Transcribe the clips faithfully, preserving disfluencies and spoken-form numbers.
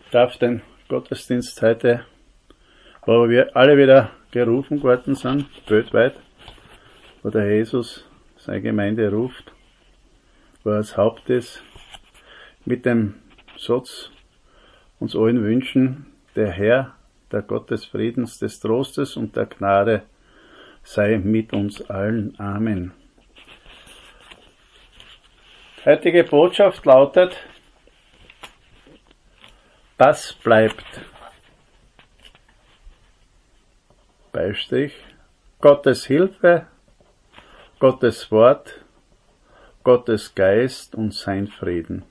darf den Gottesdienst heute, wo wir alle wieder gerufen worden sind, weltweit, wo der Jesus seine Gemeinde ruft, wo er das Haupt ist, mit dem Satz uns allen wünschen, der Herr, der Gott des Friedens, des Trostes und der Gnade sei mit uns allen. Amen. Die heutige Botschaft lautet: Das bleibt. Beistrich: Gottes Hilfe, Gottes Wort, Gottes Geist und sein Frieden.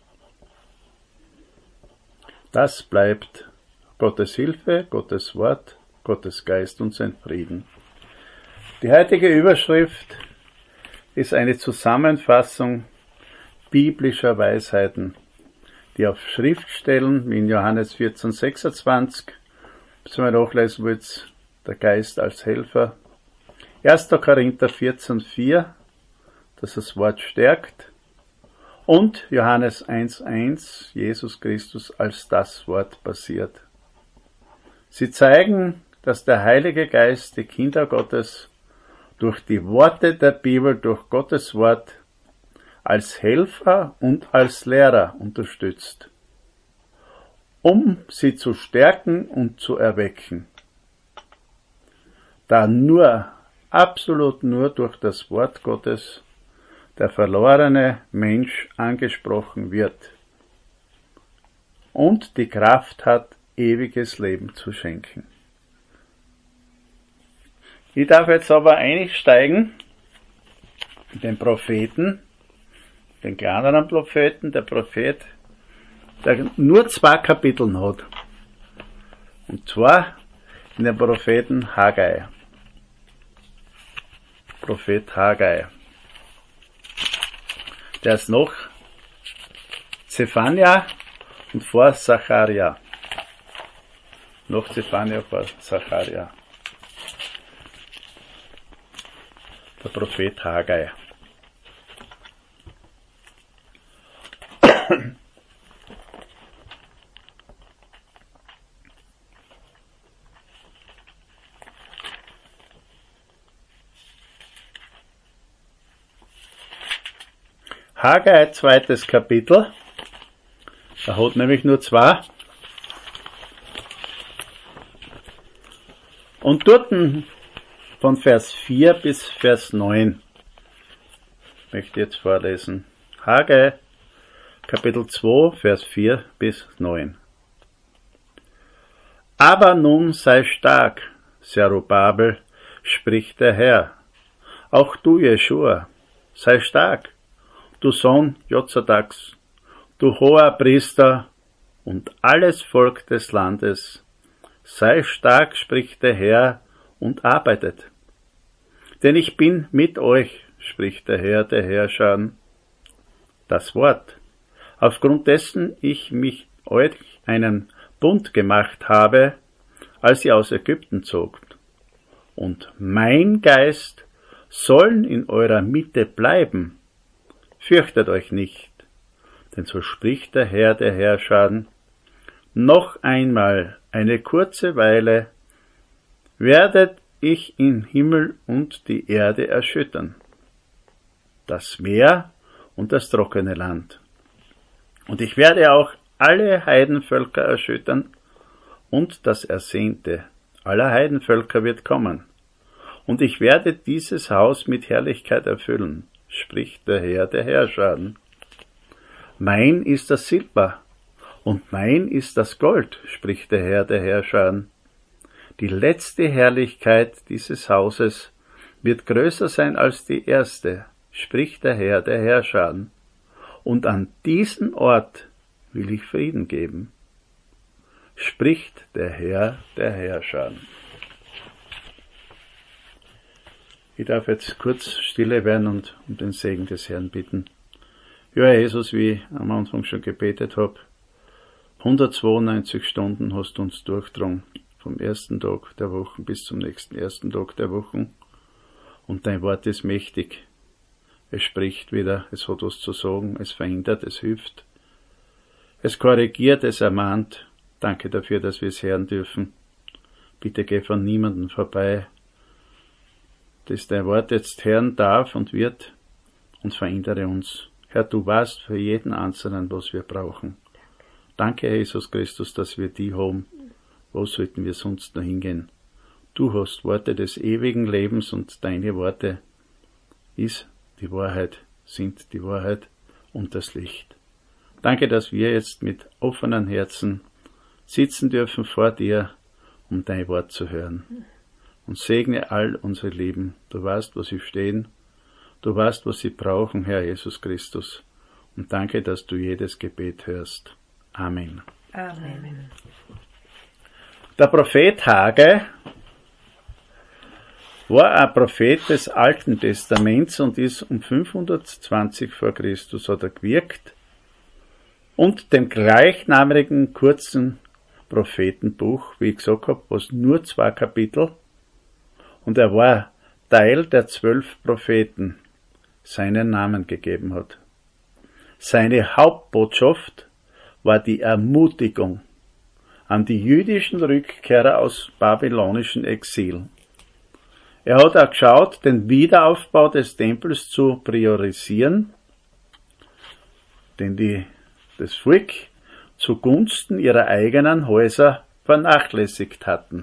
Das bleibt. Gottes Hilfe, Gottes Wort, Gottes Geist und sein Frieden. Die heutige Überschrift ist eine Zusammenfassung biblischer Weisheiten, die auf Schriftstellen wie in Johannes vierzehn, sechsundzwanzig, bis wir nachlesen wollt, der Geist als Helfer, erster Korinther vierzehn, vier, dass das Wort stärkt, und Johannes eins, eins, Jesus Christus als das Wort basiert. Sie zeigen, dass der Heilige Geist die Kinder Gottes durch die Worte der Bibel, durch Gottes Wort, als Helfer und als Lehrer unterstützt, um sie zu stärken und zu erwecken. Da nur, absolut nur durch das Wort Gottes der verlorene Mensch angesprochen wird und die Kraft hat, ewiges Leben zu schenken. Ich darf jetzt aber einsteigen in den Propheten, den kleineren Propheten, der Prophet, der nur zwei Kapitel hat. Und zwar in den Propheten Haggai. Prophet Haggai. Der ist noch Zephania und vor Zacharia. Noch Zephania vor Zacharia. Der Prophet Haggai. Haggai, zweites Kapitel. Er hat nämlich nur zwei. Und dort von Vers vier bis Vers neun möchte ich jetzt vorlesen. Haggai, Kapitel zwei, Vers vier bis neun. Aber nun sei stark, Zerubabel, spricht der Herr. Auch du, Jeschua, sei stark, du Sohn Jozadaks, du hoher Priester und alles Volk des Landes. Sei stark, spricht der Herr, und arbeitet. Denn ich bin mit euch, spricht der Herr der Herrscher. Das Wort, aufgrund dessen ich mich euch einen Bund gemacht habe, als ihr aus Ägypten zogt. Und mein Geist sollen in eurer Mitte bleiben. Fürchtet euch nicht, denn so spricht der Herr der Herrscher. Noch einmal eine kurze Weile werdet ich in Himmel und die Erde erschüttern, das Meer und das trockene Land. Und ich werde auch alle Heidenvölker erschüttern, und das Ersehnte aller Heidenvölker wird kommen. Und ich werde dieses Haus mit Herrlichkeit erfüllen, spricht der Herr der Herrscher. Mein ist das Silber, und mein ist das Gold, spricht der Herr der Herrscher. Die letzte Herrlichkeit dieses Hauses wird größer sein als die erste, spricht der Herr der Herrscher. Und an diesen Ort will ich Frieden geben, spricht der Herr der Herrscher. Ich darf jetzt kurz stille werden und um den Segen des Herrn bitten. Ja, Herr Jesus, wie ich am Anfang schon gebetet habe, hundertzweiundneunzig Stunden hast du uns durchdrungen, vom ersten Tag der Woche bis zum nächsten ersten Tag der Woche. Und dein Wort ist mächtig. Es spricht wieder, es hat was zu sagen, es verhindert, es hilft. Es korrigiert, es ermahnt Danke dafür, dass wir es hören dürfen. Bitte geh von niemandem vorbei, das dein Wort jetzt hören darf und wird, und verändere uns. Herr, du weißt für jeden Einzelnen, was wir brauchen. Danke, Herr Jesus Christus, dass wir die haben. Wo sollten wir sonst noch hingehen? Du hast Worte des ewigen Lebens und deine Worte ist die Wahrheit, sind die Wahrheit und das Licht. Danke, dass wir jetzt mit offenen Herzen sitzen dürfen vor dir, um dein Wort zu hören. Und segne all unser Leben. Du weißt, wo sie stehen. Du weißt, was sie brauchen, Herr Jesus Christus. Und danke, dass du jedes Gebet hörst. Amen. Amen. Der Prophet Haggai war ein Prophet des Alten Testaments und ist um fünfhundertzwanzig vor Christus hat er gewirkt und dem gleichnamigen kurzen Prophetenbuch, wie ich gesagt habe, was nur zwei Kapitel, und er war Teil der zwölf Propheten, seinen Namen gegeben hat. Seine Hauptbotschaft war die Ermutigung an die jüdischen Rückkehrer aus babylonischen Exil. Er hat auch geschaut, den Wiederaufbau des Tempels zu priorisieren, den die, das Volk zugunsten ihrer eigenen Häuser vernachlässigt hatten.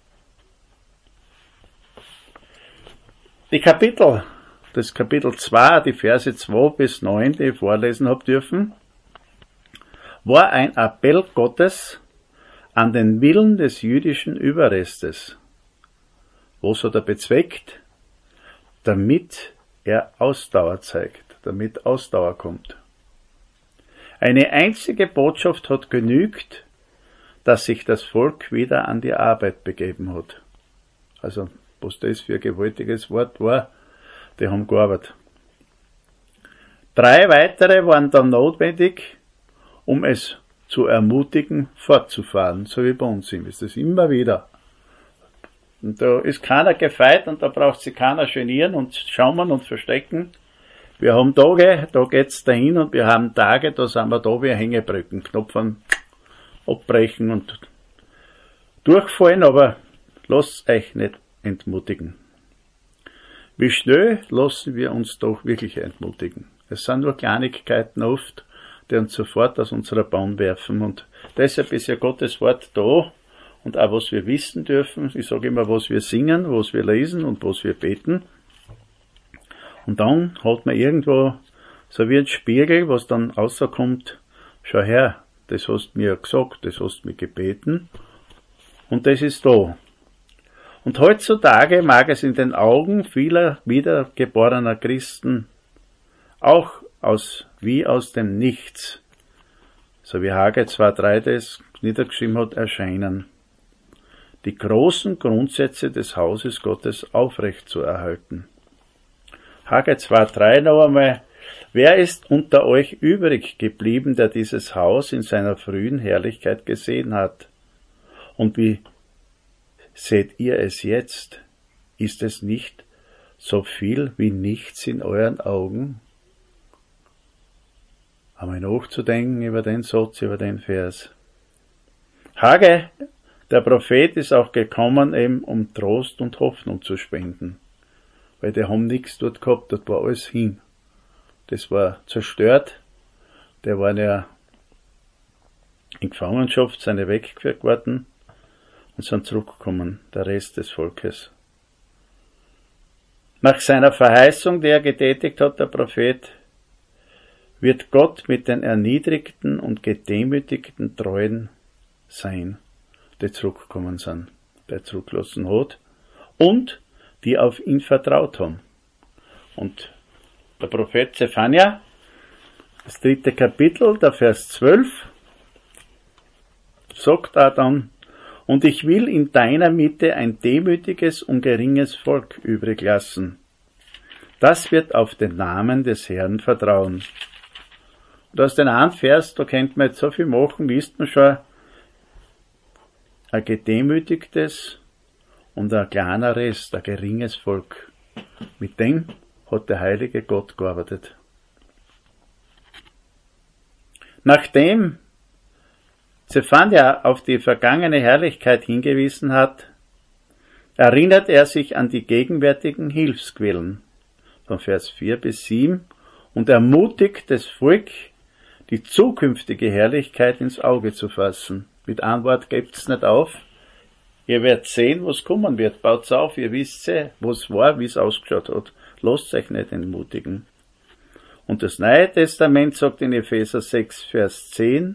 Die Kapitel, das Kapitel zwei, die Verse zwei bis neun, die ich vorlesen habe dürfen, war ein Appell Gottes an den Willen des jüdischen Überrestes. Was hat er bezweckt? Damit er Ausdauer zeigt, damit Ausdauer kommt. Eine einzige Botschaft hat genügt, dass sich das Volk wieder an die Arbeit begeben hat. Also, was das für ein gewaltiges Wort war, die haben gearbeitet. Drei weitere waren dann notwendig, um es zu ermutigen, fortzufahren, so wie bei uns sind. Ist das immer wieder. Und da ist keiner gefeit und da braucht sich keiner genieren und schauen und verstecken. Wir haben Tage, da geht's dahin und wir haben Tage, da sind wir da wie Hängebrücken, Knopfen abbrechen und durchfallen, aber lasst euch nicht entmutigen. Wie schnell lassen wir uns doch wirklich entmutigen? Es sind nur Kleinigkeiten oft, die uns sofort aus unserer Bahn werfen, und deshalb ist ja Gottes Wort da und auch was wir wissen dürfen. Ich sage immer, was wir singen, was wir lesen und was wir beten. Und dann hat man irgendwo so wie ein Spiegel, was dann rauskommt, schau her, das hast du mir gesagt, das hast du mir gebeten und das ist da. Und heutzutage mag es in den Augen vieler wiedergeborener Christen auch aus, wie aus dem Nichts, so wie Haggai zwei drei das niedergeschrieben hat, erscheinen, die großen Grundsätze des Hauses Gottes aufrecht zu erhalten. Haggai zwei drei noch einmal: Wer ist unter euch übrig geblieben, der dieses Haus in seiner frühen Herrlichkeit gesehen hat? Und wie seht ihr es jetzt? Ist es nicht so viel wie nichts in euren Augen? Einmal nachzudenken über den Satz, über den Vers. Haggai, der Prophet, ist auch gekommen, eben um Trost und Hoffnung zu spenden. Weil die haben nichts dort gehabt, dort war alles hin. Das war zerstört, die waren ja in Gefangenschaft, sind ja weggeführt worden und sind zurückgekommen, der Rest des Volkes. Nach seiner Verheißung, die er getätigt hat, der Prophet, wird Gott mit den erniedrigten und gedemütigten Treuen sein, die zurückgekommen sind, der zurückgelassen hat und die auf ihn vertraut haben. Und der Prophet Zephania, das dritte Kapitel, der Vers zwölf, sagt da dann: Und ich will in deiner Mitte ein demütiges und geringes Volk übrig lassen. Das wird auf den Namen des Herrn vertrauen. Und aus den einen Vers, da könnte man jetzt so viel machen, liest man schon ein gedemütigtes und ein kleiner Rest, ein geringes Volk. Mit dem hat der heilige Gott gearbeitet. Nachdem Zephania auf die vergangene Herrlichkeit hingewiesen hat, erinnert er sich an die gegenwärtigen Hilfsquellen von Vers vier bis sieben und ermutigt das Volk, die zukünftige Herrlichkeit ins Auge zu fassen. Mit einem Wort, gebt's nicht auf. Ihr werdet sehen, was kommen wird. Baut's auf, ihr wisst eh, was war, wie es ausgeschaut hat. Lasst euch nicht entmutigen. Und das Neue Testament sagt in Epheser sechs, Vers zehn,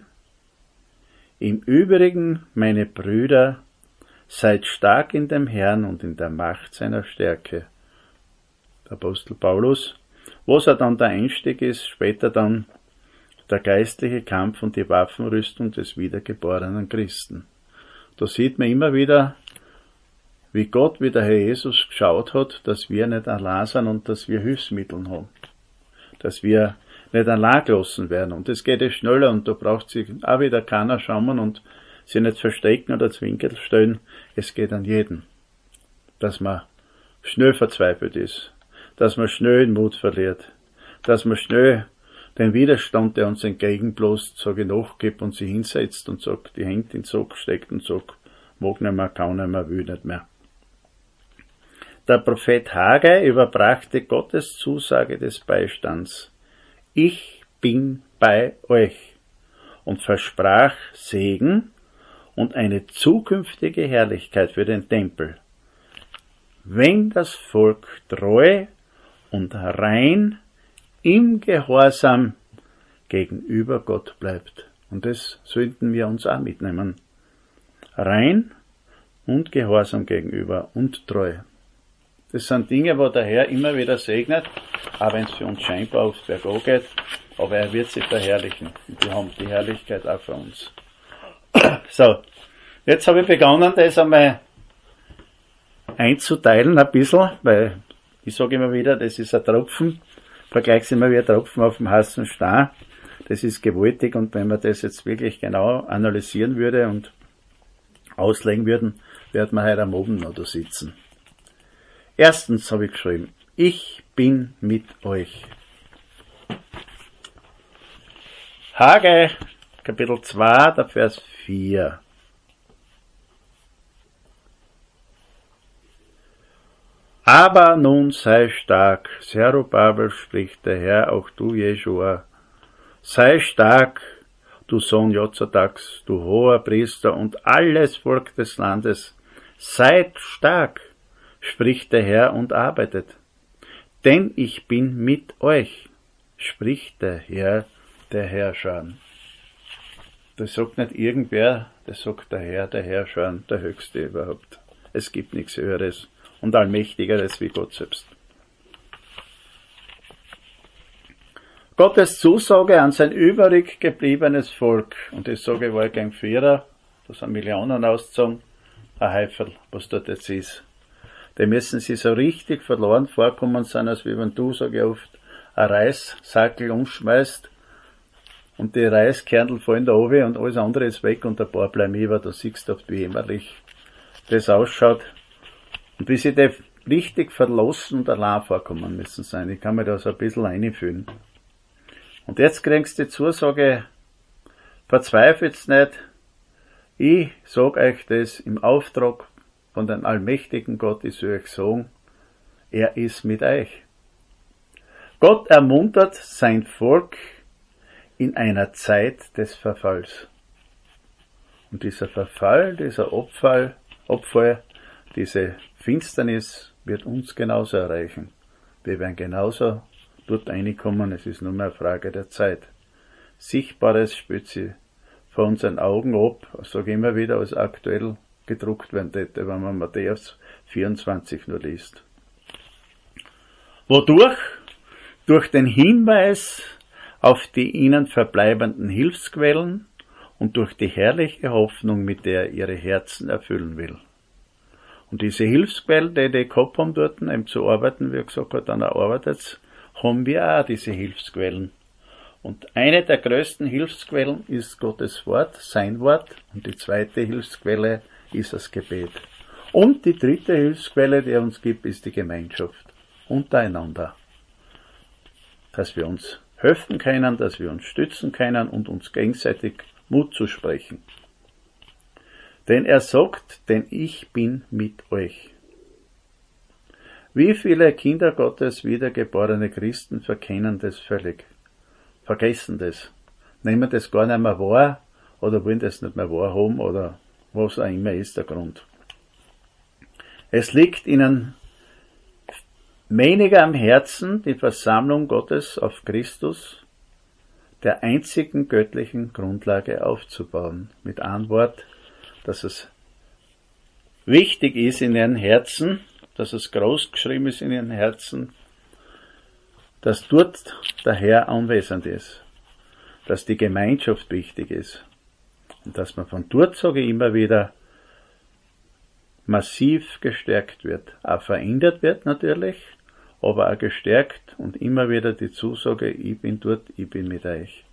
im Übrigen, meine Brüder, seid stark in dem Herrn und in der Macht seiner Stärke. Der Apostel Paulus, was er dann der Einstieg ist, später dann der geistliche Kampf und die Waffenrüstung des wiedergeborenen Christen. Da sieht man immer wieder, wie Gott, wie der Herr Jesus geschaut hat, dass wir nicht allein sind und dass wir Hilfsmittel haben. Dass wir nicht allein gelassen werden. Und das geht ja schneller und da braucht sich auch wieder keiner schauen und sie nicht verstecken oder Zwinkel stellen. Es geht an jeden. Dass man schnell verzweifelt ist. Dass man schnell den Mut verliert. Dass man schnell den Widerstand, der uns entgegenbläst, sage ich, nachgibt und sich hinsetzt und sagt, die Hände in den Sack steckt und sagt, mag nicht mehr, kann nicht mehr, will nicht mehr. Der Prophet Haggai überbrachte Gottes Zusage des Beistands. Ich bin bei euch und versprach Segen und eine zukünftige Herrlichkeit für den Tempel, wenn das Volk treu und rein im Gehorsam gegenüber Gott bleibt. Und das sollten wir uns auch mitnehmen. Rein und Gehorsam gegenüber und treu. Das sind Dinge, wo der Herr immer wieder segnet, auch wenn es für uns scheinbar aufs Berg geht, aber er wird sich verherrlichen. Und wir haben die Herrlichkeit auch für uns. So, jetzt habe ich begonnen, das einmal einzuteilen ein bisschen, weil ich sage immer wieder, das ist ein Tropfen, vergleich's immer wie ein Tropfen auf dem heißen Stein. Das ist gewaltig und wenn man das jetzt wirklich genau analysieren würde und auslegen würden, wird man heute am Abend noch da sitzen. Erstens habe ich geschrieben, ich bin mit euch. Haggai, Kapitel zwei, der Vers vier. Aber nun sei stark, Zerubabel, spricht der Herr, auch du, Jeschua. Sei stark, du Sohn Jozadaks, du hoher Priester und alles Volk des Landes. Seid stark, spricht der Herr und arbeitet. Denn ich bin mit euch, spricht der Herr, der Herrscher. Das sagt nicht irgendwer, das sagt der Herr, der Herrscher, der Höchste überhaupt. Es gibt nichts Höheres und Allmächtigeres wie Gott selbst. Gottes Zusage an sein übrig gebliebenes Volk, und das sage ich Wolfgang Vierer, da sind Millionen ausgezogen, ein Heifel, was dort jetzt ist. Die müssen sie so richtig verloren vorkommen sein, als wie wenn du, sage ich oft, ein Reissackel umschmeißt und die Reiskernel fallen da runter und alles andere ist weg und ein paar bleiben über, da siehst du, wie jämmerlich das ausschaut. Und wie sie die richtig verlassen und allein vorkommen müssen sein. Ich kann mir da so ein bisschen einfühlen. Und jetzt kriegst du die Zusage, verzweifelt's nicht, ich sag euch das im Auftrag von dem allmächtigen Gott, ich soll euch sagen, er ist mit euch. Gott ermuntert sein Volk in einer Zeit des Verfalls. Und dieser Verfall, dieser Abfall, Abfall, diese Finsternis wird uns genauso erreichen. Wir werden genauso dort reinkommen, es ist nur mehr eine Frage der Zeit. Sichtbares spürt sie vor unseren Augen ab, ich sage immer wieder, als aktuell gedruckt werden hätte, wenn man Matthäus vierundzwanzig nur liest. Wodurch? Durch den Hinweis auf die ihnen verbleibenden Hilfsquellen und durch die herrliche Hoffnung, mit der er ihre Herzen erfüllen will. Und diese Hilfsquellen, die die gehabt haben dort, eben zu arbeiten, wie er gesagt hat, dann erarbeitet, haben wir auch diese Hilfsquellen. Und eine der größten Hilfsquellen ist Gottes Wort, sein Wort, und die zweite Hilfsquelle ist das Gebet. Und die dritte Hilfsquelle, die er uns gibt, ist die Gemeinschaft untereinander. Dass wir uns helfen können, dass wir uns stützen können und uns gegenseitig Mut zusprechen. Denn er sagt, denn ich bin mit euch. Wie viele Kinder Gottes, wiedergeborene Christen, verkennen das völlig, vergessen das, nehmen das gar nicht mehr wahr oder wollen das nicht mehr wahrhaben oder was auch immer ist der Grund. Es liegt ihnen weniger am Herzen, die Versammlung Gottes auf Christus, der einzigen göttlichen Grundlage, aufzubauen. Mit einem Wort, dass es wichtig ist in ihren Herzen, dass es groß geschrieben ist in ihren Herzen, dass dort der Herr anwesend ist, dass die Gemeinschaft wichtig ist und dass man von dort, sage ich immer wieder, massiv gestärkt wird, auch verändert wird natürlich, aber auch gestärkt und immer wieder die Zusage, ich bin dort, ich bin mit euch.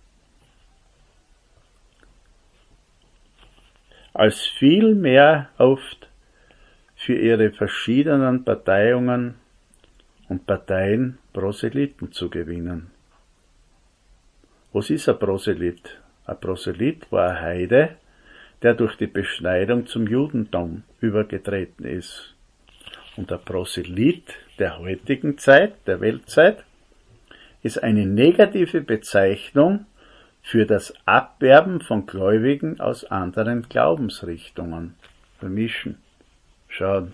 Als viel mehr oft für ihre verschiedenen Parteiungen und Parteien Proselyten zu gewinnen. Was ist ein Proselyt? Ein Proselyt war ein Heide, der durch die Beschneidung zum Judentum übergetreten ist. Und der Proselyt der heutigen Zeit, der Weltzeit, ist eine negative Bezeichnung für das Abwerben von Gläubigen aus anderen Glaubensrichtungen. Vermischen. Schauen.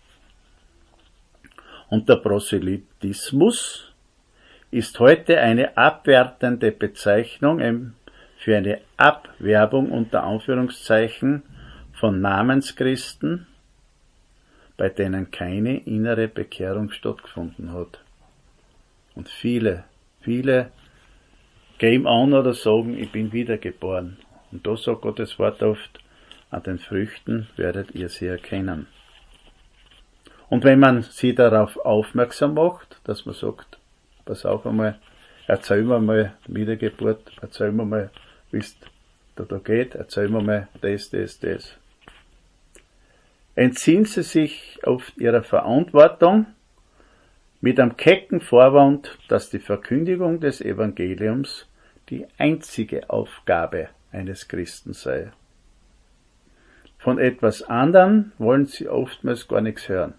Und der Proselytismus ist heute eine abwertende Bezeichnung für eine Abwerbung unter Anführungszeichen von Namenschristen, bei denen keine innere Bekehrung stattgefunden hat. Und viele, viele geben an oder sagen, ich bin wiedergeboren. Und da sagt Gottes Wort oft, an den Früchten werdet ihr sie erkennen. Und wenn man sie darauf aufmerksam macht, dass man sagt, pass auf einmal, erzähl mir mal Wiedergeburt, erzähl mir mal, wie es da, da geht, erzähl mir mal das, das, das. Entziehen sie sich oft ihrer Verantwortung mit einem kecken Vorwand, dass die Verkündigung des Evangeliums die einzige Aufgabe eines Christen sei. Von etwas anderem wollen sie oftmals gar nichts hören.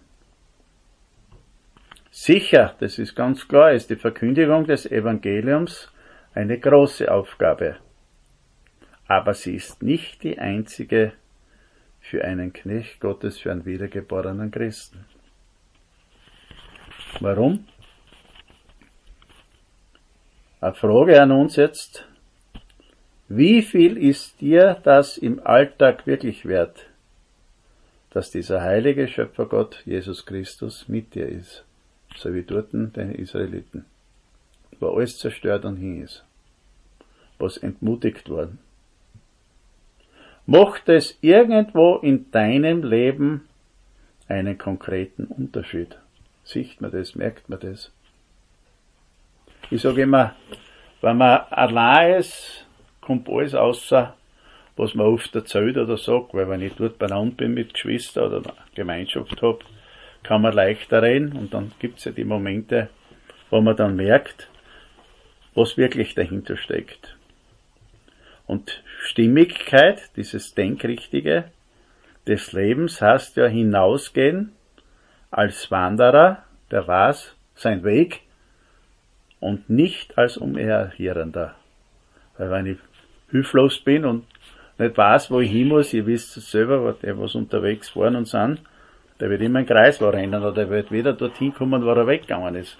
Sicher, das ist ganz klar, ist die Verkündigung des Evangeliums eine große Aufgabe. Aber sie ist nicht die einzige für einen Knecht Gottes, für einen wiedergeborenen Christen. Warum? Eine Frage an uns jetzt. Wie viel ist dir das im Alltag wirklich wert, dass dieser heilige Schöpfergott, Jesus Christus, mit dir ist? So wie dort den Israeliten, wo alles zerstört und hin ist, was entmutigt worden. Macht es irgendwo in deinem Leben einen konkreten Unterschied? Sieht man das, merkt man das? Ich sage immer, wenn man allein ist, kommt alles außer, was man oft erzählt oder sagt, weil wenn ich dort beieinander bin mit Geschwistern oder eine Gemeinschaft habe, kann man leichter reden und dann gibt's ja die Momente, wo man dann merkt, was wirklich dahinter steckt. Und Stimmigkeit, dieses Denkrichtige des Lebens heißt ja hinausgehen als Wanderer, der weiß sein Weg und nicht als Umherhirrender. Weil wenn ich hilflos bin und nicht weiß, wo ich hin muss, ihr wisst es selber, der was unterwegs waren und sind, der wird immer im Kreis rennen oder der wird wieder dorthin kommen, wo er weggegangen ist.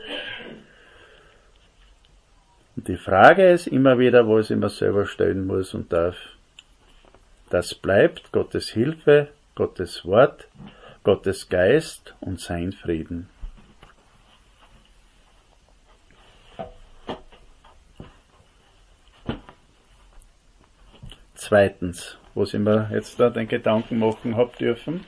Und die Frage ist immer wieder, wo ich immer selber stellen muss und darf. Das bleibt Gottes Hilfe, Gottes Wort, Gottes Geist und sein Frieden. Zweitens, wo ich mir jetzt da den Gedanken machen hab dürfen.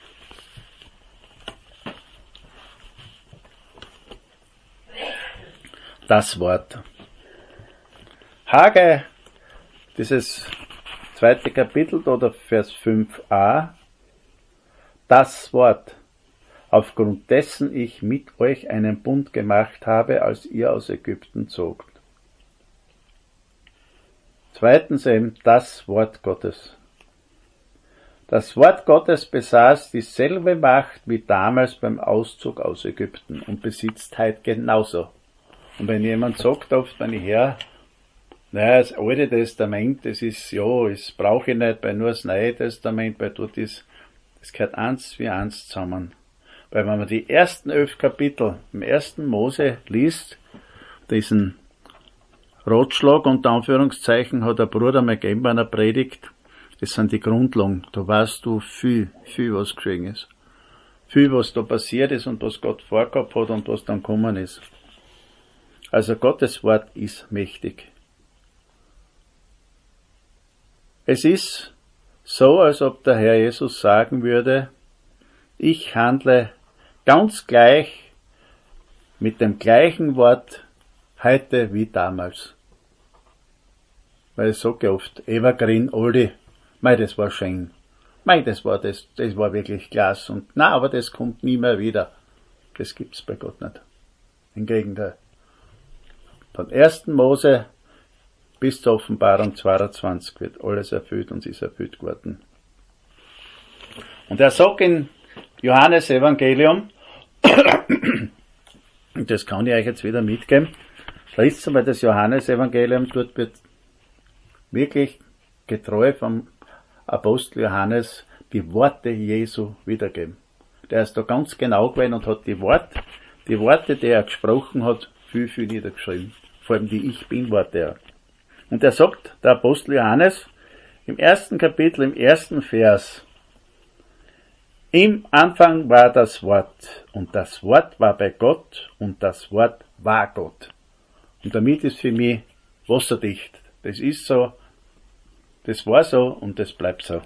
Das Wort. Haggai, dieses zweite Kapitel oder Vers fünf a, das Wort, aufgrund dessen ich mit euch einen Bund gemacht habe, als ihr aus Ägypten zogt. Zweitens eben das Wort Gottes. Das Wort Gottes besaß dieselbe Macht wie damals beim Auszug aus Ägypten und besitzt heute genauso. Und wenn jemand sagt oft, wenn ich höre, naja, das Alte Testament, das ist, ja, das brauche ich nicht, weil nur das Neue Testament, weil dort ist, das gehört eins wie eins zusammen. Weil wenn man die ersten elf Kapitel im ersten Mose liest, diesen Ratschlag unter Anführungszeichen hat der Bruder mir gegeben bei einer Predigt, das sind die Grundlagen. Da weißt du viel, viel was geschehen ist. Viel was da passiert ist und was Gott vorgehabt hat und was dann gekommen ist. Also Gottes Wort ist mächtig. Es ist so, als ob der Herr Jesus sagen würde, ich handle ganz gleich mit dem gleichen Wort heute wie damals. Weil ich sage oft, Evergreen, Oldie, mei, das war schön. Mei, das war, das, das war wirklich klasse. Und na, aber das kommt nie mehr wieder. Das gibt's bei Gott nicht. Im Gegenteil. Von ersten Mose bis zur Offenbarung zweiundzwanzig wird alles erfüllt und ist erfüllt geworden. Und er sagt in Johannes Evangelium, und das kann ich euch jetzt wieder mitgeben, liest einmal das Johannes Evangelium, dort wird wirklich getreu vom Apostel Johannes die Worte Jesu wiedergeben. Der ist da ganz genau gewesen und hat die Worte, die Worte, die er gesprochen hat, viel, viel niedergeschrieben. Vor allem die Ich Bin-Worte. Ja. Und er sagt, der Apostel Johannes, im ersten Kapitel, im ersten Vers, im Anfang war das Wort, und das Wort war bei Gott, und das Wort war Gott. Und damit ist für mich wasserdicht. Das ist so, das war so und das bleibt so.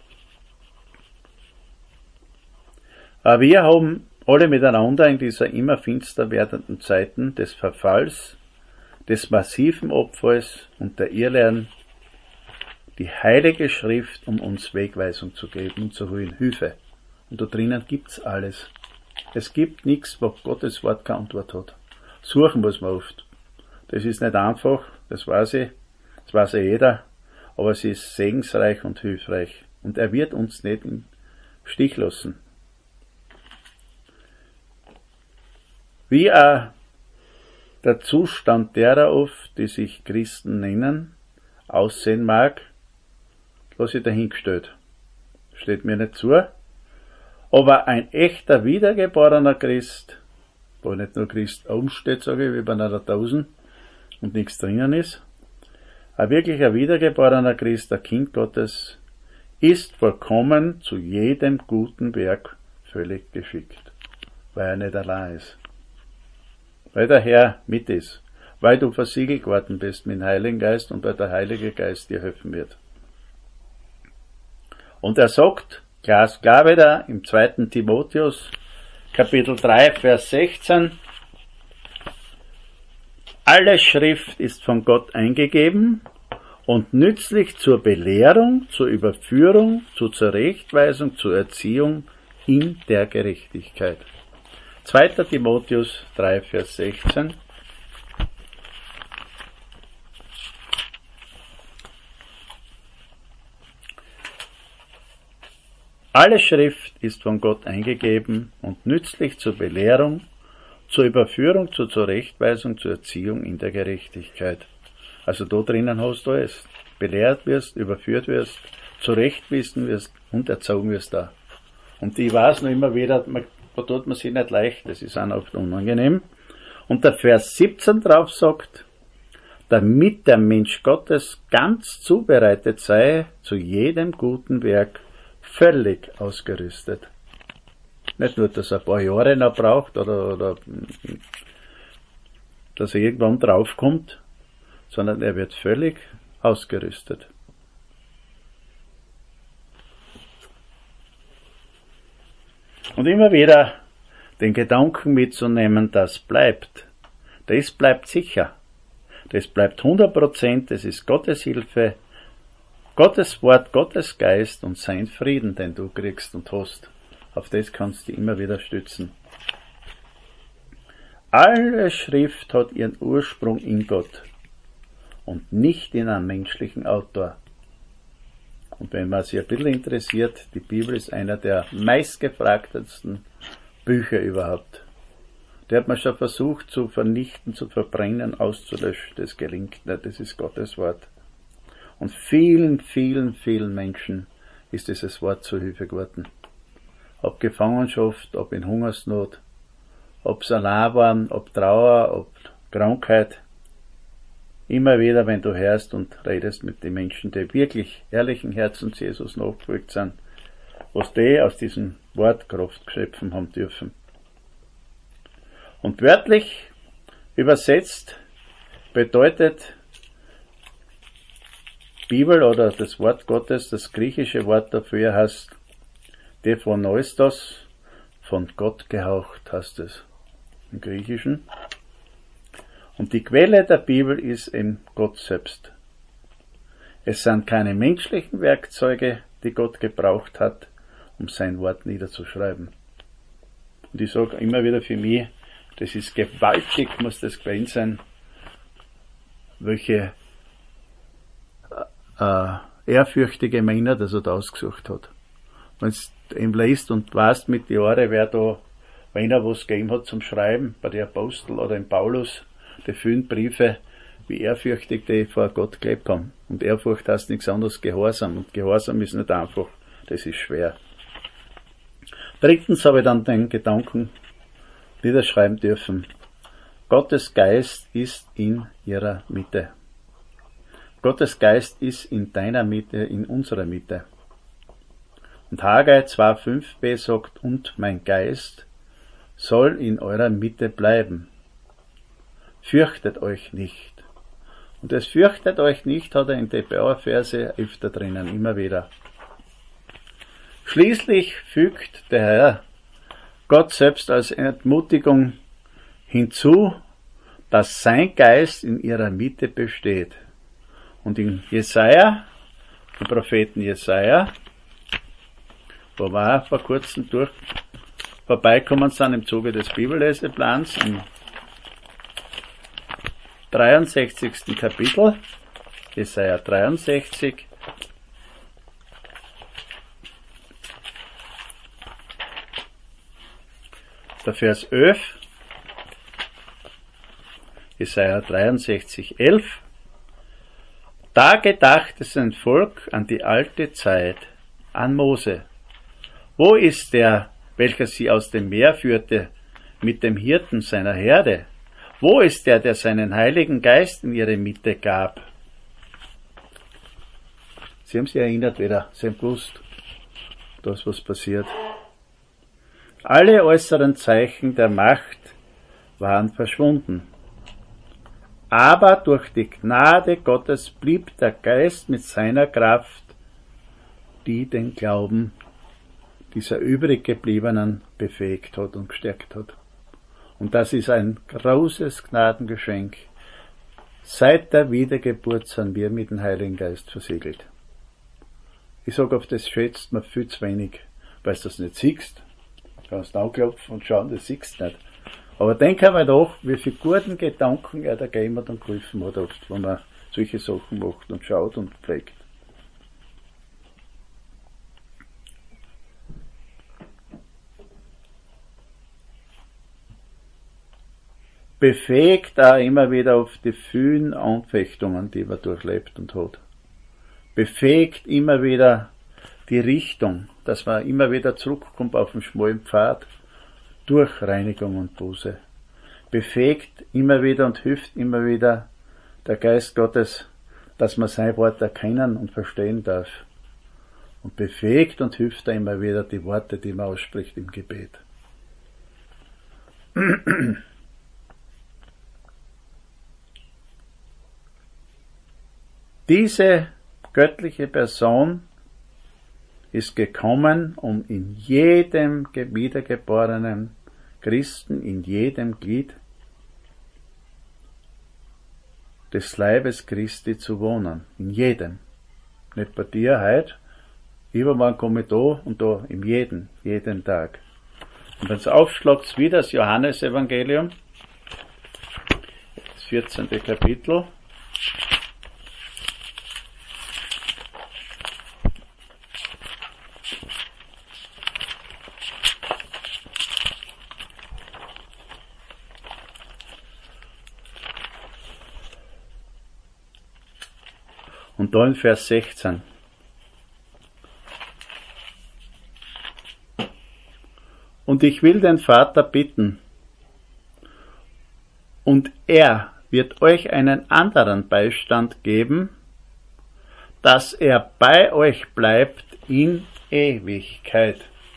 Aber wir haben alle miteinander in dieser immer finster werdenden Zeiten des Verfalls, des massiven Abfalls und der Irrlehren die Heilige Schrift, um uns Wegweisung zu geben und zu holen Hilfe. Und da drinnen gibt's alles. Es gibt nichts, wo Gottes Wort keine Antwort hat. Suchen muss man oft. Das ist nicht einfach, das weiß ich, das weiß ja jeder, aber es ist segensreich und hilfreich. Und er wird uns nicht im Stich lassen. Wie auch der Zustand derer oft, die sich Christen nennen, aussehen mag, lasse ich dahingestellt. Steht mir nicht zu. Aber ein echter wiedergeborener Christ, wo nicht nur Christ oben steht, sage ich, wie bei einer Tausend und nichts drinnen ist, ein wirklicher wiedergeborener Christ, der Kind Gottes, ist vollkommen zu jedem guten Werk völlig geschickt, weil er nicht allein ist. Weil der Herr mit ist, weil du versiegelt worden bist mit dem Heiligen Geist und weil der Heilige Geist dir helfen wird. Und er sagt, glasklar wieder im zweiten Timotheus, Kapitel drei, Vers sechzehn, alle Schrift ist von Gott eingegeben und nützlich zur Belehrung, zur Überführung, zur Zurechtweisung, zur Erziehung in der Gerechtigkeit. zweiter Timotheus drei, Vers sechzehn. Alle Schrift ist von Gott eingegeben und nützlich zur Belehrung, zur Überführung, zur Zurechtweisung, zur Erziehung in der Gerechtigkeit. Also da drinnen hast du es. Belehrt wirst, überführt wirst, zurechtwiesen wirst und erzogen wirst da. Und ich weiß noch immer wieder, man, da tut man sich nicht leicht, das ist auch oft unangenehm. Und der Vers siebzehn drauf sagt, damit der Mensch Gottes ganz zubereitet sei, zu jedem guten Werk völlig ausgerüstet. Nicht nur, dass er ein paar Jahre noch braucht oder, oder dass er irgendwann draufkommt, sondern er wird völlig ausgerüstet. Und immer wieder den Gedanken mitzunehmen, das bleibt. Das bleibt sicher. Das bleibt hundert Prozent, das ist Gottes Hilfe, Gottes Wort, Gottes Geist und sein Frieden, den du kriegst und hast. Auf das kannst du immer wieder stützen. Alle Schrift hat ihren Ursprung in Gott und nicht in einem menschlichen Autor. Und Und wenn man sich ein bisschen interessiert, die Bibel ist einer der meistgefragtesten Bücher überhaupt. Die hat man schon versucht zu vernichten, zu verbrennen, auszulöschen. Das gelingt nicht, das ist Gottes Wort. Und vielen, vielen, vielen Menschen ist dieses Wort zur Hilfe geworden. Ob Gefangenschaft, ob in Hungersnot, ob sie allein waren, ob Trauer, ob Krankheit. Immer wieder, wenn du hörst und redest mit den Menschen, die wirklich ehrlichen Herzens Jesus nachgefolgt sind, was die aus diesem Wort Kraft geschöpfen haben dürfen. Und wörtlich übersetzt bedeutet Bibel oder das Wort Gottes, das griechische Wort dafür heißt Dephoneustos, von Gott gehaucht heißt es im Griechischen. Und die Quelle der Bibel ist eben Gott selbst. Es sind keine menschlichen Werkzeuge, die Gott gebraucht hat, um sein Wort niederzuschreiben. Und ich sage immer wieder für mich, das ist gewaltig, muss das gewesen sein, welche äh, ehrfürchtige Männer das er da ausgesucht hat. Wenn du ihm liest und weißt mit den Jahren, wer da, wenn er was gegeben hat zum Schreiben, bei den Apostel oder im Paulus, die vielen Briefe, wie ehrfürchtig die vor Gott gelebt haben. Und Ehrfurcht heißt nichts anderes Gehorsam. Und Gehorsam ist nicht einfach, das ist schwer. Drittens habe ich dann den Gedanken niederschreiben dürfen. Gottes Geist ist in ihrer Mitte. Gottes Geist ist in deiner Mitte, in unserer Mitte. Und Haggai zwei fünf b sagt, und mein Geist soll in eurer Mitte bleiben. Fürchtet euch nicht. Und das fürchtet euch nicht, hat er in den Verse öfter drinnen, immer wieder. Schließlich fügt der Herr Gott selbst als Entmutigung hinzu, dass sein Geist in ihrer Mitte besteht. Und in Jesaja, im Propheten Jesaja, wo wir auch vor kurzem durch vorbeikommen sind im Zuge des Bibelleseplans, im dreiundsechzigsten Kapitel, Jesaja dreiundsechzig, der Vers elf, Jesaja dreiundsechzig, elf. Da gedachte sein Volk an die alte Zeit, an Mose. Wo ist der, welcher sie aus dem Meer führte, mit dem Hirten seiner Herde? Wo ist der, der seinen Heiligen Geist in ihre Mitte gab? Sie haben sich erinnert wieder, sie haben gewusst, das was passiert. Alle äußeren Zeichen der Macht waren verschwunden. Aber durch die Gnade Gottes blieb der Geist mit seiner Kraft, die den Glauben dieser übrig gebliebenen befähigt hat und gestärkt hat. Und das ist ein großes Gnadengeschenk. Seit der Wiedergeburt sind wir mit dem Heiligen Geist versiegelt. Ich sage, auf das schätzt man viel zu wenig, weil du das nicht siehst. Du kannst anklopfen und schauen, das siehst du nicht. Aber denk einmal nach, wie viele guten Gedanken er da gegeben hat und geholfen hat, oft, wenn man solche Sachen macht und schaut und pflegt. Befähigt auch immer wieder auf die vielen Anfechtungen, die man durchlebt und hat. Befähigt immer wieder die Richtung, dass man immer wieder zurückkommt auf den schmalen Pfad, durch Reinigung und Buße. Befähigt immer wieder und hilft immer wieder der Geist Gottes, dass man sein Wort erkennen und verstehen darf. Und befähigt und hilft er immer wieder die Worte, die man ausspricht im Gebet. Diese göttliche Person ist gekommen, um in jedem wiedergeborenen Christen, in jedem Glied des Leibes Christi zu wohnen. In jedem. Nicht bei dir heute, übermorgen komme ich da und da, in jedem, jeden Tag. Und wenn es aufschlagt, wieder das Johannesevangelium, das vierzehnte Kapitel, Und da in Vers sechzehn. Und ich will den Vater bitten, und er wird euch einen anderen Beistand geben, dass er bei euch bleibt in Ewigkeit.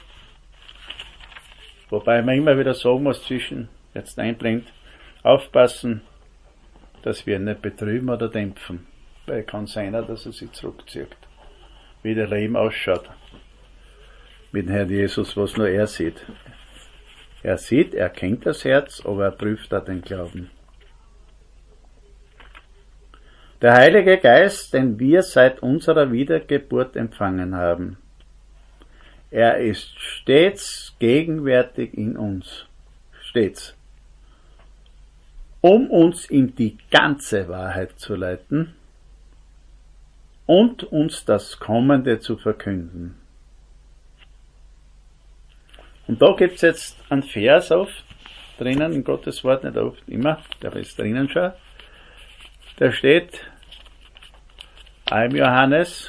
Wobei man immer wieder sagen muss, zwischen, jetzt einblendet, aufpassen, dass wir ihn nicht betrüben oder dämpfen. Weil kann sein, dass er sich zurückzieht. Wie der Leben ausschaut. Mit dem Herrn Jesus, was nur er sieht. Er sieht, er kennt das Herz, aber er prüft auch den Glauben. Der Heilige Geist, den wir seit unserer Wiedergeburt empfangen haben, er ist stets gegenwärtig in uns. Stets. Um uns in die ganze Wahrheit zu leiten und uns das Kommende zu verkünden. Und da gibt's jetzt einen Vers oft drinnen, in Gottes Wort, nicht oft, immer, der ist drinnen schon. Da steht, im Johannes,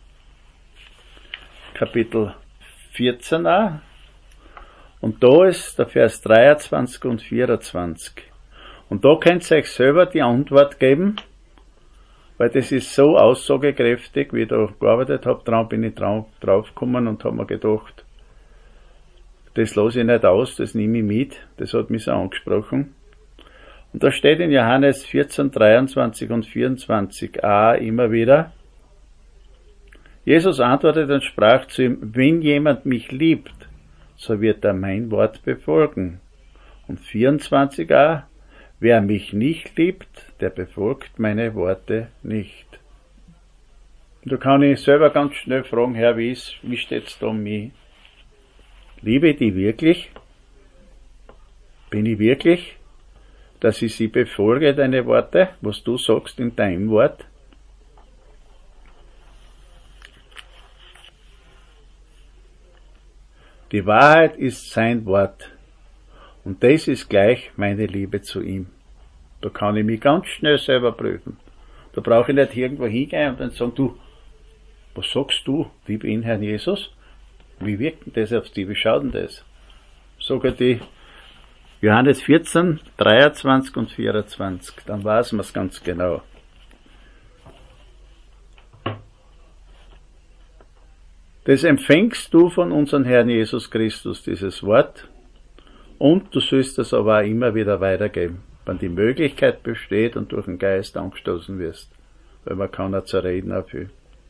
Kapitel vierzehn auch, und da ist der Vers dreiundzwanzig und vierundzwanzig. Und da könnt ihr euch selber die Antwort geben, weil das ist so aussagekräftig, wie ich da gearbeitet habe, dran bin ich draufgekommen und habe mir gedacht, das lasse ich nicht aus, das nehme ich mit, das hat mich so angesprochen. Und da steht in Johannes vierzehn, dreiundzwanzig und vierundzwanzig a immer wieder, Jesus antwortete und sprach zu ihm, wenn jemand mich liebt, so wird er mein Wort befolgen. Und vierundzwanzig a, wer mich nicht liebt, der befolgt meine Worte nicht. Und da kann ich selber ganz schnell fragen, Herr, wie, ist, wie steht's da um mich? Liebe ich die wirklich? Bin ich wirklich, dass ich sie befolge, deine Worte, was du sagst in deinem Wort? Die Wahrheit ist sein Wort. Und das ist gleich meine Liebe zu ihm. Da kann ich mich ganz schnell selber prüfen. Da brauche ich nicht irgendwo hingehen und dann sagen, du, was sagst du, liebe ihn, Herrn Jesus? Wie wirkt denn das auf dich? Wie schaut denn das? Sogar die Johannes vierzehn, dreiundzwanzig und vierundzwanzig. Dann weiß man es ganz genau. Das empfängst du von unserem Herrn Jesus Christus, dieses Wort, und du sollst es aber auch immer wieder weitergeben, wenn die Möglichkeit besteht und durch den Geist angestoßen wirst, weil man kann auch zerreden dafür.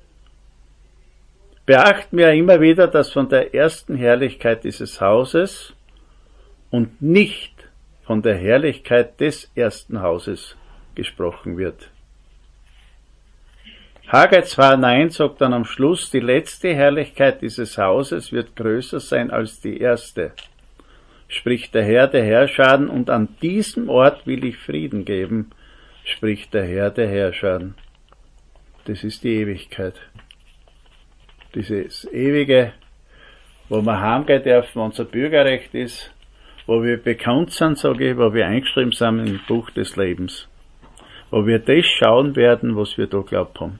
Beachten wir immer wieder, dass von der ersten Herrlichkeit dieses Hauses und nicht von der Herrlichkeit des ersten Hauses gesprochen wird. Haggai zwei neun sagt dann am Schluss, die letzte Herrlichkeit dieses Hauses wird größer sein als die erste. Spricht der Herr der Herrscher, und an diesem Ort will ich Frieden geben, spricht der Herr der Herrscher. Das ist die Ewigkeit. Dieses Ewige, wo wir heimgehen dürfen, wenn unser Bürgerrecht ist, wo wir bekannt sind, sage ich, wo wir eingeschrieben sind im Buch des Lebens, wo wir das schauen werden, was wir da glaubt haben.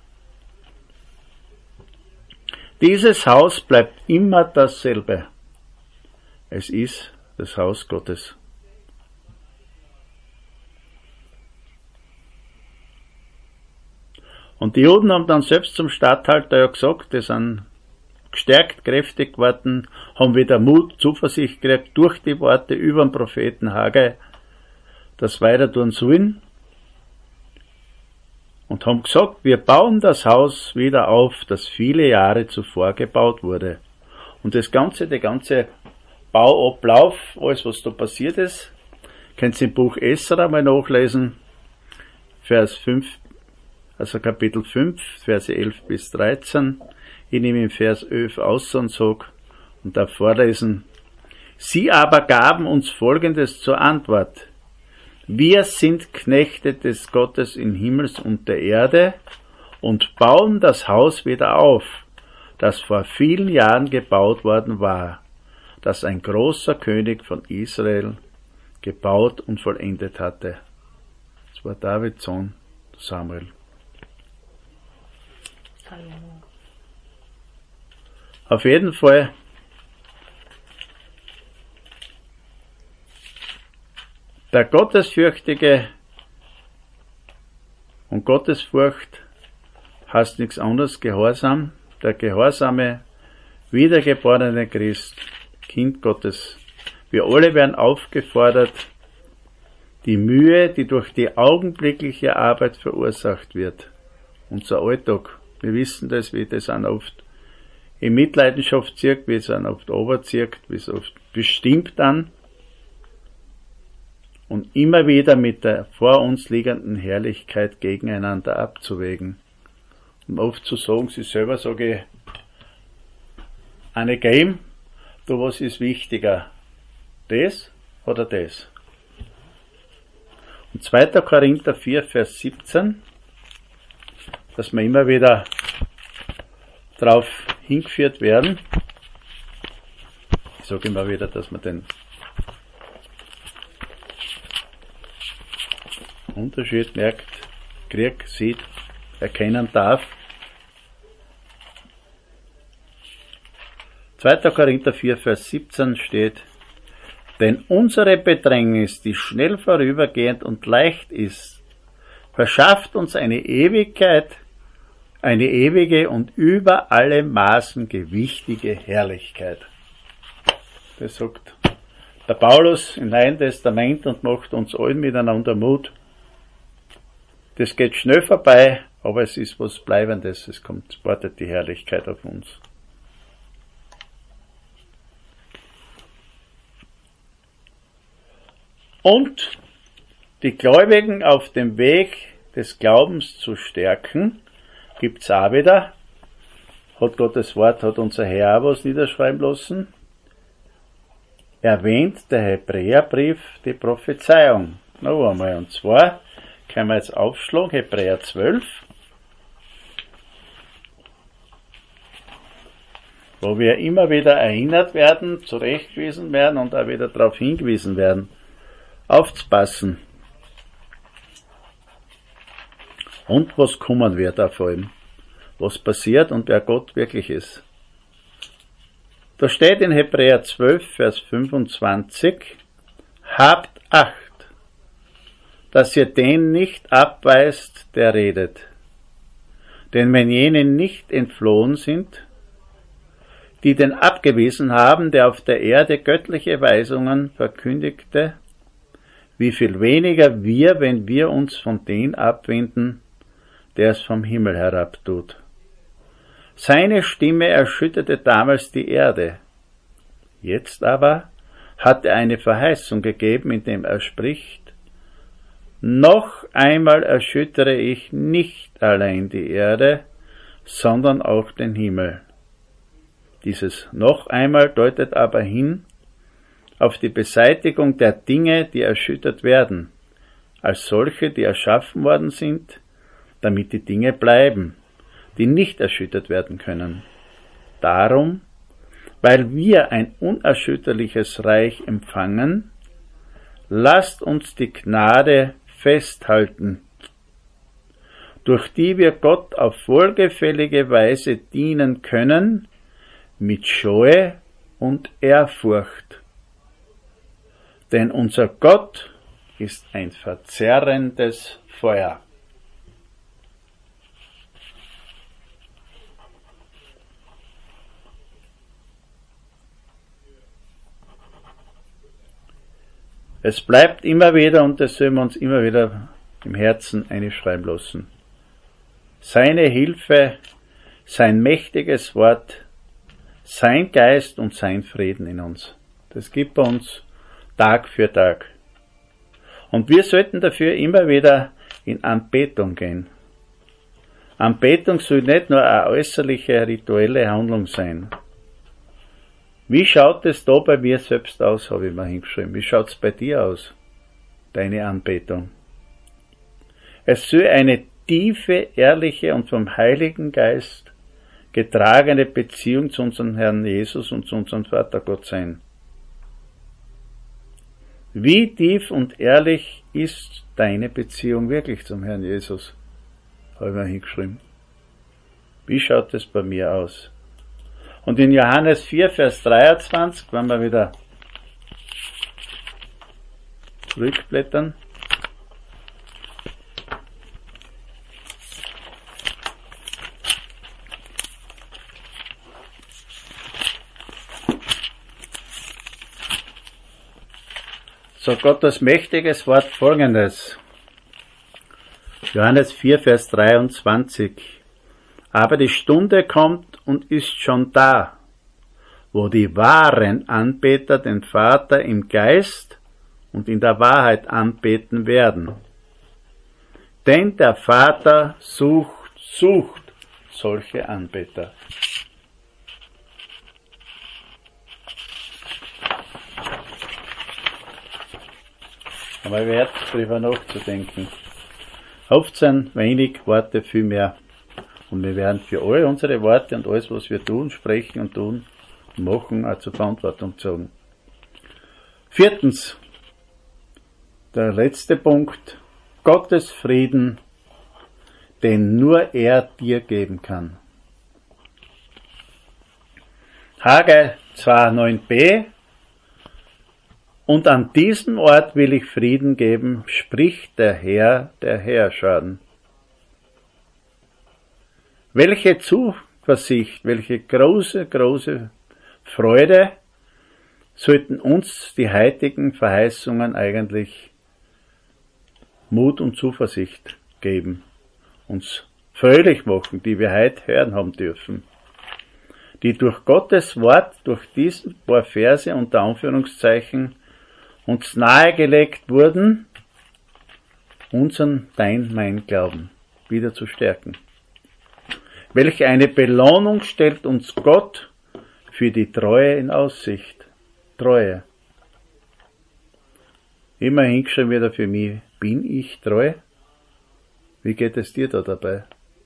Dieses Haus bleibt immer dasselbe. Es ist das Haus Gottes. Und die Juden haben dann selbst zum Statthalter ja gesagt, die sind gestärkt, kräftig geworden, haben wieder Mut, Zuversicht gekriegt durch die Worte über den Propheten Haggai, das weiter tun sollen. Und haben gesagt, wir bauen das Haus wieder auf, das viele Jahre zuvor gebaut wurde. Und das Ganze, der ganze Bauablauf, alles was da passiert ist, könnt ihr im Buch Esra mal nachlesen, Vers fünf, also Kapitel fünf, Verse elf bis dreizehn. Ich nehme im Vers elf aus und sag, und darf vorlesen, sie aber gaben uns Folgendes zur Antwort. Wir sind Knechte des Gottes in Himmels und der Erde und bauen das Haus wieder auf, das vor vielen Jahren gebaut worden war, das ein großer König von Israel gebaut und vollendet hatte. Das war Davids Sohn Samuel. Auf jeden Fall der Gottesfürchtige und Gottesfurcht heißt nichts anderes, Gehorsam, der gehorsame, wiedergeborene Christ, Kind Gottes. Wir alle werden aufgefordert, die Mühe, die durch die augenblickliche Arbeit verursacht wird, unser Alltag, wir wissen das, wie das auch oft in Mitleidenschaft zieht, wie es auch oft overzieht, wie es oft bestimmt dann, und immer wieder mit der vor uns liegenden Herrlichkeit gegeneinander abzuwägen. Und oft zu sagen, sie selber sage ich, eine Game, du, was ist wichtiger? Das oder das? Und zweiter Korinther vier, Vers siebzehn, dass wir immer wieder darauf hingeführt werden. Ich sage immer wieder, dass man den Unterschied merkt, kriegt, sieht, erkennen darf. zweiter Korinther vier, Vers siebzehn steht: Denn unsere Bedrängnis, die schnell vorübergehend und leicht ist, verschafft uns eine Ewigkeit, eine ewige und über alle Maßen gewichtige Herrlichkeit. Das sagt der Paulus im Neuen Testament und macht uns allen miteinander Mut. Das geht schnell vorbei, aber es ist was Bleibendes, es kommt, wartet die Herrlichkeit auf uns. Und die Gläubigen auf dem Weg des Glaubens zu stärken, gibt's auch wieder, hat Gottes Wort, hat unser Herr auch was niederschreiben lassen, erwähnt der Hebräerbrief die Prophezeiung. Noch einmal, und zwar können wir jetzt aufschlagen, Hebräer zwölf, wo wir immer wieder erinnert werden, zurechtgewiesen werden und auch wieder darauf hingewiesen werden, aufzupassen. Und was kommen wird da vor allem, was passiert und wer Gott wirklich ist. Da steht in Hebräer zwölf, Vers fünfundzwanzig, habt Acht, dass ihr den nicht abweist, der redet. Denn wenn jene nicht entflohen sind, die den abgewiesen haben, der auf der Erde göttliche Weisungen verkündigte, wie viel weniger wir, wenn wir uns von den abwenden, der es vom Himmel herabtut. Seine Stimme erschütterte damals die Erde. Jetzt aber hat er eine Verheißung gegeben, indem er spricht: Noch einmal erschüttere ich nicht allein die Erde, sondern auch den Himmel. Dieses noch einmal deutet aber hin auf die Beseitigung der Dinge, die erschüttert werden, als solche, die erschaffen worden sind, damit die Dinge bleiben, die nicht erschüttert werden können. Darum, weil wir ein unerschütterliches Reich empfangen, lasst uns die Gnade festhalten, durch die wir Gott auf wohlgefällige Weise dienen können, mit Scheu und Ehrfurcht. Denn unser Gott ist ein verzehrendes Feuer. Es bleibt immer wieder, und das sollen wir uns immer wieder im Herzen einschreiben lassen. Seine Hilfe, sein mächtiges Wort, sein Geist und sein Frieden in uns. Das gibt er uns Tag für Tag. Und wir sollten dafür immer wieder in Anbetung gehen. Anbetung soll nicht nur eine äußerliche rituelle Handlung sein. Wie schaut es da bei mir selbst aus, habe ich mal hingeschrieben. Wie schaut es bei dir aus, deine Anbetung? Es soll eine tiefe, ehrliche und vom Heiligen Geist getragene Beziehung zu unserem Herrn Jesus und zu unserem Vater Gott sein. Wie tief und ehrlich ist deine Beziehung wirklich zum Herrn Jesus? Habe ich mal hingeschrieben. Wie schaut es bei mir aus? Und in Johannes vier, Vers dreiundzwanzig, wenn wir wieder zurückblättern, so Gottes mächtiges Wort folgendes. Johannes vier, Vers dreiundzwanzig. Aber die Stunde kommt und ist schon da, wo die wahren Anbeter den Vater im Geist und in der Wahrheit anbeten werden. Denn der Vater sucht, sucht solche Anbeter. Aber wert, darüber nachzudenken. Oft sind wenig Worte viel mehr. Und wir werden für all unsere Worte und alles, was wir tun, sprechen und tun, machen, auch zur Verantwortung zogen. Viertens, der letzte Punkt, Gottes Frieden, den nur er dir geben kann. Haggai zwei neun b. Und an diesem Ort will ich Frieden geben, spricht der Herr der Herrscher. Welche Zuversicht, welche große, große Freude sollten uns die heutigen Verheißungen eigentlich Mut und Zuversicht geben, uns fröhlich machen, die wir heute hören haben dürfen, die durch Gottes Wort, durch diese paar Verse unter Anführungszeichen uns nahegelegt wurden, unseren Dein, mein Glauben wieder zu stärken. Welche eine Belohnung stellt uns Gott für die Treue in Aussicht. Treue. Immer hingeschrieben wieder für mich, bin ich treu? Wie geht es dir da dabei?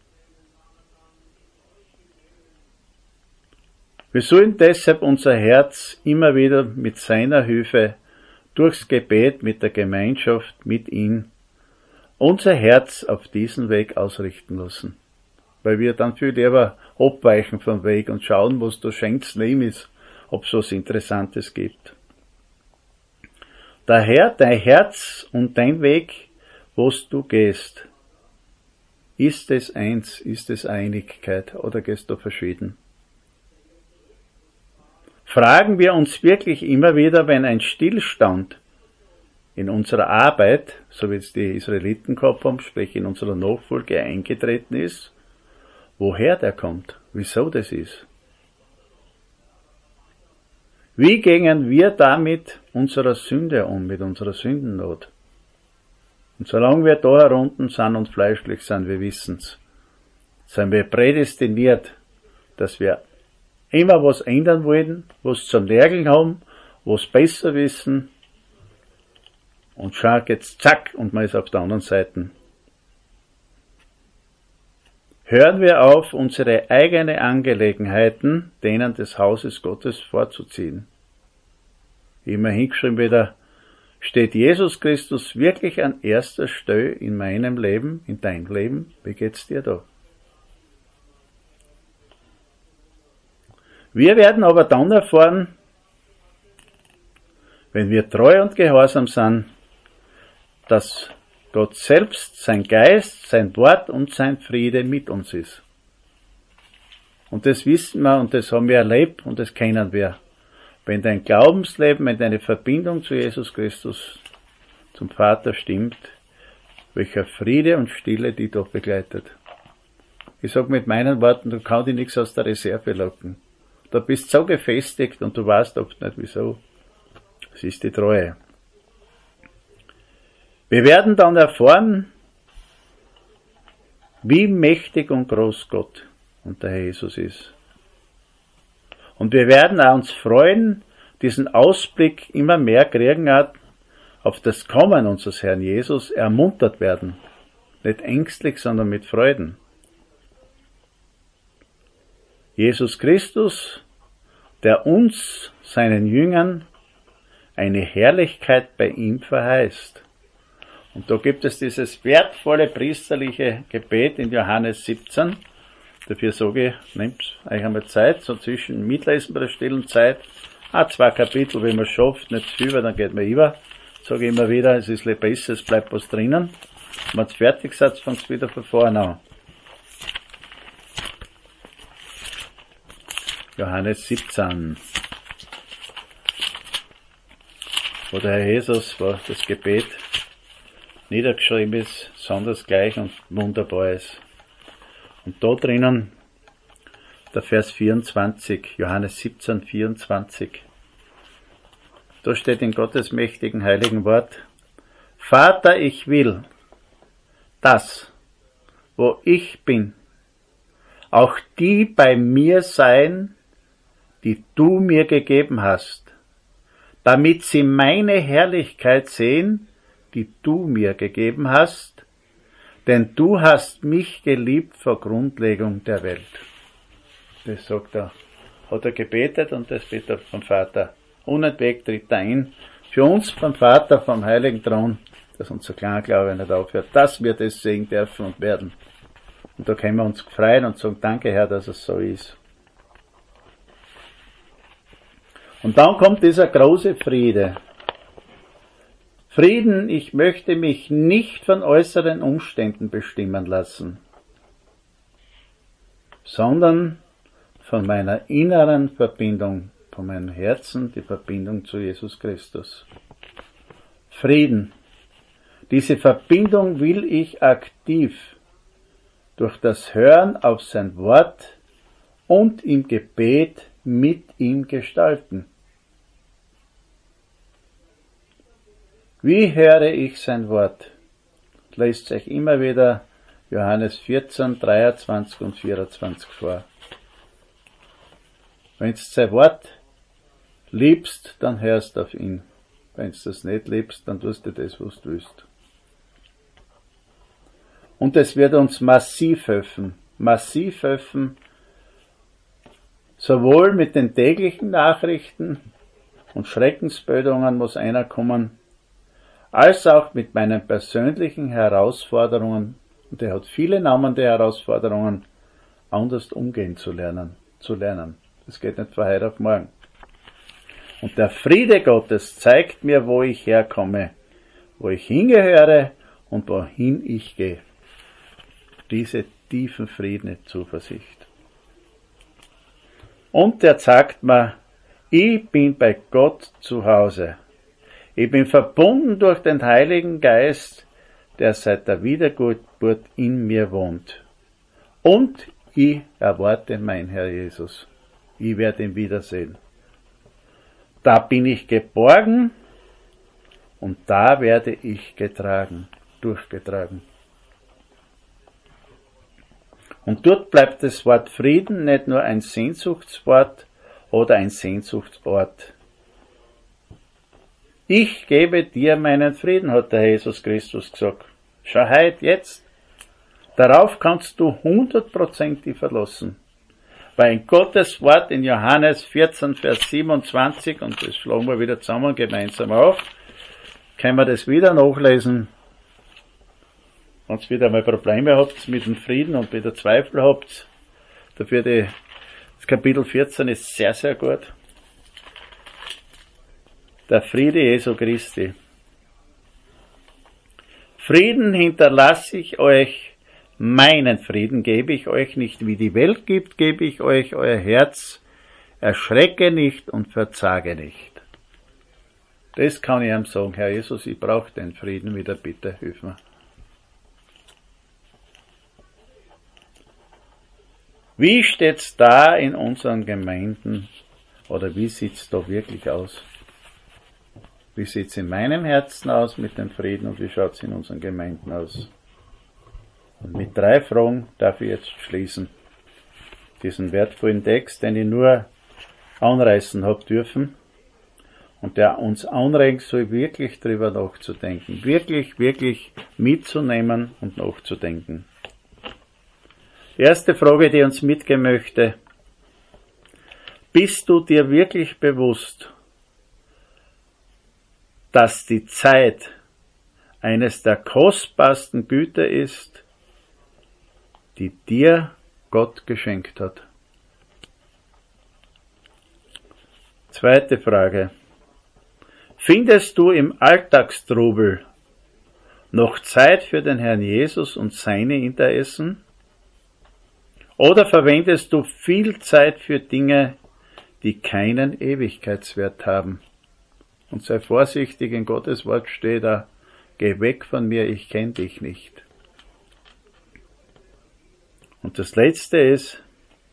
Wir sollen deshalb unser Herz immer wieder mit seiner Hilfe durchs Gebet mit der Gemeinschaft, mit ihm, unser Herz auf diesen Weg ausrichten lassen. Weil wir dann viel lieber abweichen vom Weg und schauen, was da schenkt's neben ist, ob es was Interessantes gibt. Daher dein Herz und dein Weg, was du gehst, ist es eins, ist es Einigkeit oder gehst du verschieden? Fragen wir uns wirklich immer wieder, wenn ein Stillstand in unserer Arbeit, so wie es die Israeliten gehabt haben, sprich in unserer Nachfolge eingetreten ist, woher der kommt, wieso das ist. Wie gehen wir damit unserer Sünde um, mit unserer Sündennot? Und solange wir da herunten sind und fleischlich sind, wir wissen's, sind wir prädestiniert, dass wir immer was ändern wollen, was zum Lernen haben, was besser wissen, und schau jetzt zack, und man ist auf der anderen Seite. Hören wir auf, unsere eigenen Angelegenheiten denen des Hauses Gottes vorzuziehen. Immer hingeschrieben wieder, steht Jesus Christus wirklich an erster Stelle in meinem Leben, in deinem Leben? Wie geht's dir da? Wir werden aber dann erfahren, wenn wir treu und gehorsam sind, dass Gott selbst, sein Geist, sein Wort und sein Friede mit uns ist. Und das wissen wir und das haben wir erlebt und das kennen wir. Wenn dein Glaubensleben, wenn deine Verbindung zu Jesus Christus, zum Vater stimmt, welcher Friede und Stille die doch begleitet. Ich sag mit meinen Worten, du kannst dich nichts aus der Reserve locken. Du bist so gefestigt und du weißt oft nicht wieso. Es ist die Treue. Wir werden dann erfahren, wie mächtig und groß Gott und der Herr Jesus ist. Und wir werden auch uns freuen, diesen Ausblick immer mehr kriegen, auf das Kommen unseres Herrn Jesus ermuntert werden. Nicht ängstlich, sondern mit Freuden. Jesus Christus, der uns, seinen Jüngern, eine Herrlichkeit bei ihm verheißt. Und da gibt es dieses wertvolle priesterliche Gebet in Johannes siebzehn, Dafür sage ich, nehmt euch einmal Zeit, so zwischen Mitlesen bei der stillen Zeit, auch zwei Kapitel, wenn man es schafft, nicht zu viel, weil dann geht man über. Sage ich immer wieder, es ist besser, es bleibt was drinnen. Wenn es fertig seid, fängt es wieder von vorne an. Johannes siebzehn. Wo der Herr Jesus, wo das Gebet niedergeschrieben ist, sondersgleich und wunderbar ist. Und da drinnen, der Vers vierundzwanzig, Johannes siebzehn, vierundzwanzig, da steht in Gottes mächtigen heiligen Wort: Vater, ich will, dass, wo ich bin, auch die bei mir sein, die du mir gegeben hast, damit sie meine Herrlichkeit sehen, die du mir gegeben hast, denn du hast mich geliebt vor Grundlegung der Welt. Das sagt er, hat er gebetet und das betet vom Vater. Unentwegt tritt er ein, für uns vom Vater, vom Heiligen Thron, dass unser Kleinglaube nicht aufhört, dass wir das sehen dürfen und werden. Und da können wir uns freuen und sagen, danke Herr, dass es so ist. Und dann kommt dieser große Friede. Frieden, ich möchte mich nicht von äußeren Umständen bestimmen lassen, sondern von meiner inneren Verbindung, von meinem Herzen, die Verbindung zu Jesus Christus. Frieden. Diese Verbindung will ich aktiv durch das Hören auf sein Wort und im Gebet mit ihm gestalten. Wie höre ich sein Wort? Lest euch immer wieder Johannes vierzehn, dreiundzwanzig und vierundzwanzig vor. Wenn du sein Wort liebst, dann hörst du auf ihn. Wenn du das nicht liebst, dann tust du das, was du willst. Und es wird uns massiv helfen, massiv helfen, sowohl mit den täglichen Nachrichten und Schreckensmeldungen muss einer kommen, als auch mit meinen persönlichen Herausforderungen, und er hat viele Namen der Herausforderungen, anders umgehen zu lernen, zu lernen. Das geht nicht von heute auf morgen. Und der Friede Gottes zeigt mir, wo ich herkomme, wo ich hingehöre und wohin ich gehe. Diese tiefen Frieden, Zuversicht. Und er sagt mir, ich bin bei Gott zu Hause. Ich bin verbunden durch den Heiligen Geist, der seit der Wiedergeburt in mir wohnt. Und ich erwarte mein Herr Jesus. Ich werde ihn wiedersehen. Da bin ich geborgen und da werde ich getragen, durchgetragen. Und dort bleibt das Wort Frieden nicht nur ein Sehnsuchtswort oder ein Sehnsuchtsort. Ich gebe dir meinen Frieden, hat der Jesus Christus gesagt. Schau heut, jetzt. Darauf kannst du hundertprozentig verlassen. Weil in Gottes Wort in Johannes vierzehn, Vers siebenundzwanzig, und das schlagen wir wieder zusammen gemeinsam auf, können wir das wieder nachlesen. Wenn ihr wieder mal Probleme habt mit dem Frieden und wieder Zweifel habt, dafür die, das Kapitel vierzehn ist sehr, sehr gut. Der Friede Jesu Christi. Frieden hinterlasse ich euch, meinen Frieden gebe ich euch nicht, wie die Welt gibt, gebe ich euch euer Herz, erschrecke nicht und verzage nicht. Das kann ich ihm sagen, Herr Jesus, ich brauche den Frieden wieder, bitte, hilf mir. Wie steht's da in unseren Gemeinden, oder wie sieht's da wirklich aus? Wie sieht's in meinem Herzen aus mit dem Frieden und wie schaut's in unseren Gemeinden aus? Und mit drei Fragen darf ich jetzt schließen. Diesen wertvollen Text, den ich nur anreißen habe dürfen und der uns anregen soll, wirklich drüber nachzudenken. Wirklich, wirklich mitzunehmen und nachzudenken. Erste Frage, die uns mitgeben möchte. Bist du dir wirklich bewusst, dass die Zeit eines der kostbarsten Güter ist, die dir Gott geschenkt hat. Zweite Frage. Findest du im Alltagstrubel noch Zeit für den Herrn Jesus und seine Interessen? Oder verwendest du viel Zeit für Dinge, die keinen Ewigkeitswert haben? Und sei vorsichtig, in Gottes Wort steht da, geh weg von mir, ich kenne dich nicht. Und das Letzte ist,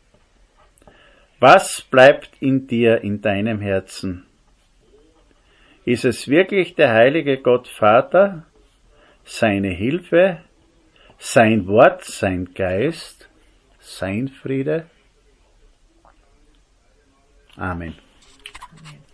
was bleibt in dir, in deinem Herzen? Ist es wirklich der heilige Gott Vater, seine Hilfe, sein Wort, sein Geist, sein Friede? Amen. Amen.